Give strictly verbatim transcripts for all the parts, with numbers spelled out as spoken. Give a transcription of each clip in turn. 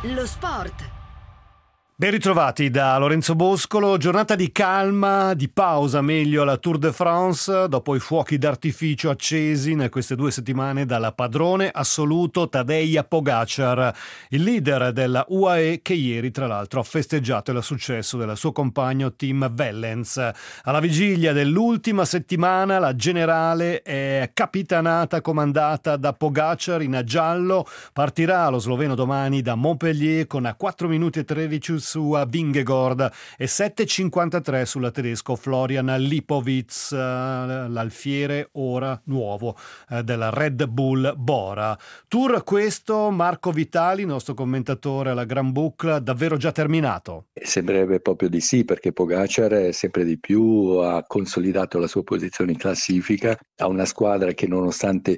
Lo sport. Ben ritrovati da Lorenzo Boscolo, giornata di calma, di pausa meglio alla Tour de France, dopo i fuochi d'artificio accesi in queste due settimane dalla padrone assoluto Tadej Pogačar, il leader della U A E che ieri tra l'altro ha festeggiato il successo del suo compagno Tim Wellens. Alla vigilia dell'ultima settimana la generale è capitanata, comandata da Pogačar in giallo, partirà lo sloveno domani da Montpellier con a quattro minuti e tredici su Vingegaard e sette e cinquantatré sulla tedesco Florian Lipowitz, l'alfiere ora nuovo della Red Bull Bora. Tour questo, Marco Vitali, nostro commentatore alla Gran Boucle, davvero già terminato? Sembrerebbe proprio di sì, perché Pogačar sempre di più ha consolidato la sua posizione in classifica, ha una squadra che nonostante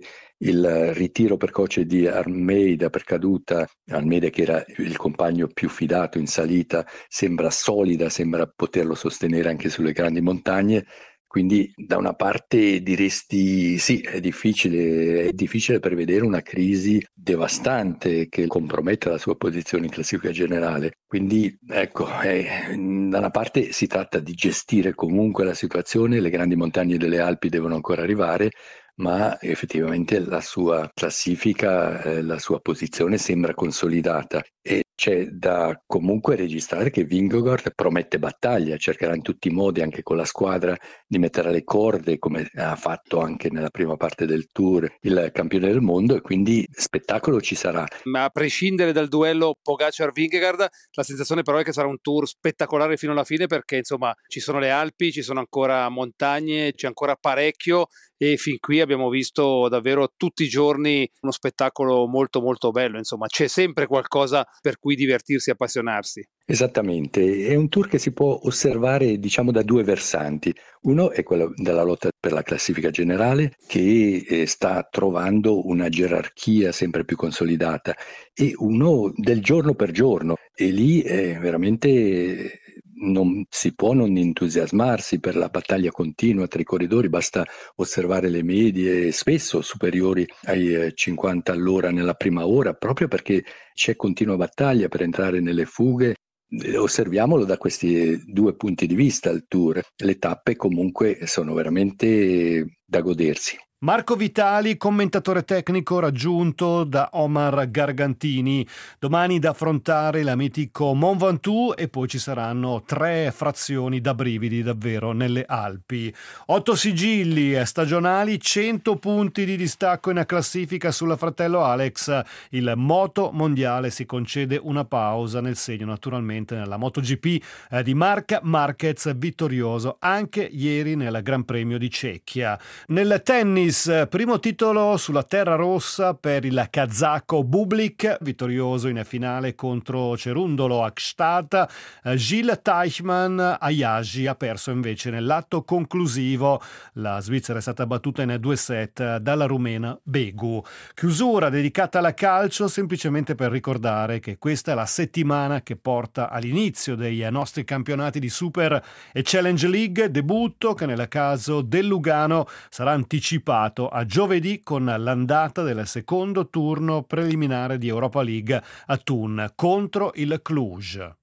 il ritiro precoce di Almeida per caduta, Almeida che era il compagno più fidato in salita, sembra solida, sembra poterlo sostenere anche sulle grandi montagne. Quindi da una parte diresti sì, è difficile, è difficile prevedere una crisi devastante che comprometta la sua posizione in classifica generale. Quindi ecco, eh, da una parte si tratta di gestire comunque la situazione, le grandi montagne delle Alpi devono ancora arrivare, ma effettivamente la sua classifica, eh, la sua posizione sembra consolidata e c'è da comunque registrare che Vingegaard promette battaglia, cercherà in tutti i modi anche con la squadra di mettere alle corde come ha fatto anche nella prima parte del Tour il campione del mondo, e quindi spettacolo ci sarà. Ma a prescindere dal duello Pogačar-Vingegaard, la sensazione però è che sarà un Tour spettacolare fino alla fine, perché insomma ci sono le Alpi, ci sono ancora montagne, c'è ancora parecchio e fin qui abbiamo visto davvero tutti i giorni uno spettacolo molto molto bello, insomma c'è sempre qualcosa per cui divertirsi e appassionarsi. Esattamente, è un tour che si può osservare diciamo da due versanti. Uno è quello della lotta per la classifica generale che eh, sta trovando una gerarchia sempre più consolidata, e uno del giorno per giorno, e lì è veramente non si può non entusiasmarsi per la battaglia continua tra i corridori, basta osservare le medie spesso superiori ai cinquanta all'ora nella prima ora, proprio perché c'è continua battaglia per entrare nelle fughe. Osserviamolo da questi due punti di vista il Tour, le tappe comunque sono veramente da godersi. Marco Vitali, commentatore tecnico raggiunto da Omar Gargantini. Domani da affrontare la mitico Mont Ventoux e poi ci saranno tre frazioni da brividi davvero nelle Alpi. Otto sigilli stagionali, cento punti di distacco in classifica sulla fratello Alex. Il moto mondiale si concede una pausa nel segno naturalmente nella MotoGP eh, di Marc Marquez, vittorioso anche ieri nel Gran Premio di Cecchia. Nel tennis, primo titolo sulla terra rossa per il kazako Bublik, vittorioso in finale contro Cerundolo a Gstaad. Gilles Teichmann Ayagi ha perso invece nell'atto conclusivo. La Svizzera è stata battuta in due set dalla rumena Begu. Chiusura dedicata alla calcio, semplicemente per ricordare che questa è la settimana che porta all'inizio dei nostri campionati di Super e Challenge League, debutto che nel caso del Lugano sarà anticipato a giovedì con l'andata del secondo turno preliminare di Europa League a Thun contro il Cluj.